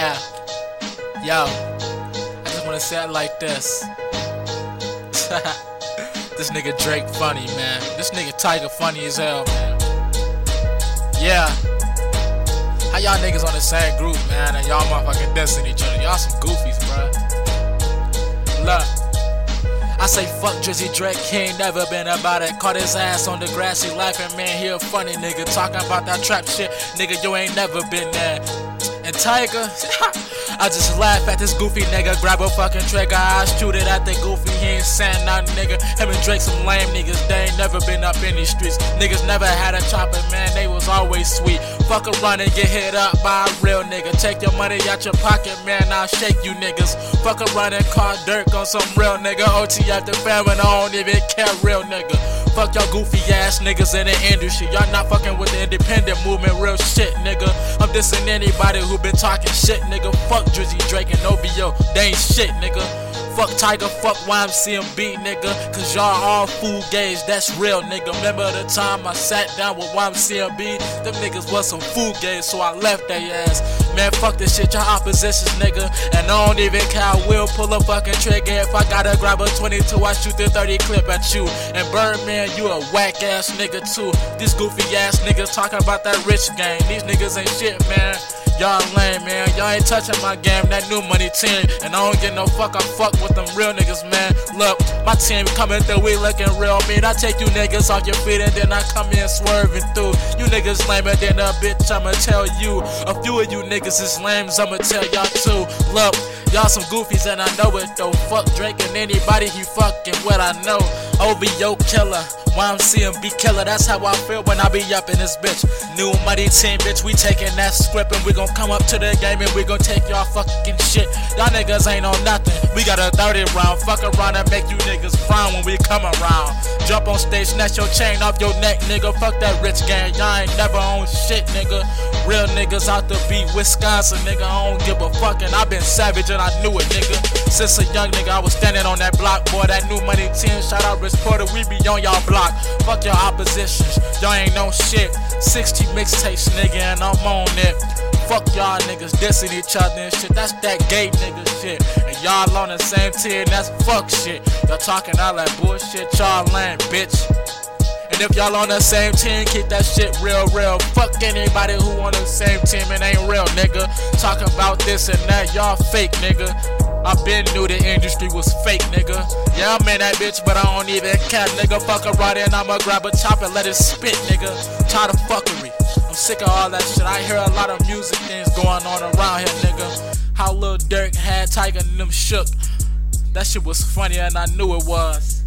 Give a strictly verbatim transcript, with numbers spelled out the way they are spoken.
Yeah, yo, I just wanna say it like this. This nigga Drake funny, man. This nigga Tiger funny as hell, man. Yeah. How y'all niggas on the same group, man, and y'all motherfucking dissing each other? Y'all some goofies, bruh. Look, I say fuck Drizzy Drake, he ain't never been about it. Caught his ass on the grass, he laughing, man, he a funny nigga. Talking about that trap shit, nigga, you ain't never been there. And Tiger, I just laugh at this goofy nigga. Grab a fucking trigger, I shoot it at the goofy. He ain't saying nothing, nigga. Him and Drake some lame niggas. They ain't never been up in these streets. Niggas never had a chopper, man. They was always sweet. Fuck around and get hit up by a real nigga. Take your money out your pocket, man. I'll shake you niggas. Fuck around and call Dirk on some real nigga. O T F the fam and I don't even care, real nigga. Fuck y'all goofy ass niggas in the industry. Y'all not fucking with the independent movement, real shit, nigga. I'm dissing anybody who been talking shit, nigga. Fuck Drizzy Drake and O V O, they ain't shit, nigga. Fuck Tiger, fuck Y M C M B, nigga. Cause y'all all fool gays, that's real, nigga. Remember the time I sat down with Y M C M B? Them niggas was some fool gays, so I left they ass. Man, fuck this shit, y'all oppositions, nigga. And I don't even care, I will pull a fucking trigger. If I gotta grab a twenty-two, I shoot the thirty clip at you. And Birdman, you a whack ass nigga too. These goofy ass niggas talking about that rich game. These niggas ain't shit, man. Y'all lame, man. Y'all ain't touching my game, that new money team. And I don't get no fuck, I fuck with them real niggas, man. Look, my team coming through, we looking real mean. I take you niggas off your feet and then I come in swerving through. You niggas lamer than a bitch, I'ma tell you. A few of you niggas is lames, I'ma tell y'all too. Look, y'all some goofies and I know it though. Fuck Drake and anybody he fucking what I know. O V O killer, Y M C M B killer, that's how I feel when I be up in this bitch. New money team, bitch, we taking that script and we gon' come up to the game and we gon' take y'all fucking shit. Y'all niggas ain't on nothing, we got a thirty round. Fuck around and make you niggas frown when we come around. Jump on stage, snatch your chain off your neck, nigga. Fuck that rich gang, y'all ain't never on shit, nigga. Real niggas out the beat, Wisconsin, nigga. I don't give a fuck and I been savage and I knew it, nigga. Since a young nigga, I was standing on that block, boy. That new money team, shout out Rich Porter, we be on y'all block. Fuck your oppositions, y'all ain't no shit. sixty mixtapes, nigga, and I'm on it. Fuck y'all niggas dissing each other and shit. That's that gay nigga shit. And y'all on the same tier, and that's fuck shit. Y'all talking all that bullshit, y'all lame, bitch. And if y'all on the same team, keep that shit real, real. Fuck anybody who on the same team and ain't real, nigga. Talking about this and that, y'all fake, nigga. I been knew the industry was fake, nigga. Yeah, I'm in that bitch, but I don't even care, nigga. Fuck around and I'ma grab a chop and let it spit, nigga. Tired of fuckery. I'm sick of all that shit. I hear a lot of music things going on around here, nigga. How Lil Durk had Tiger and them shook. That shit was funny and I knew it was.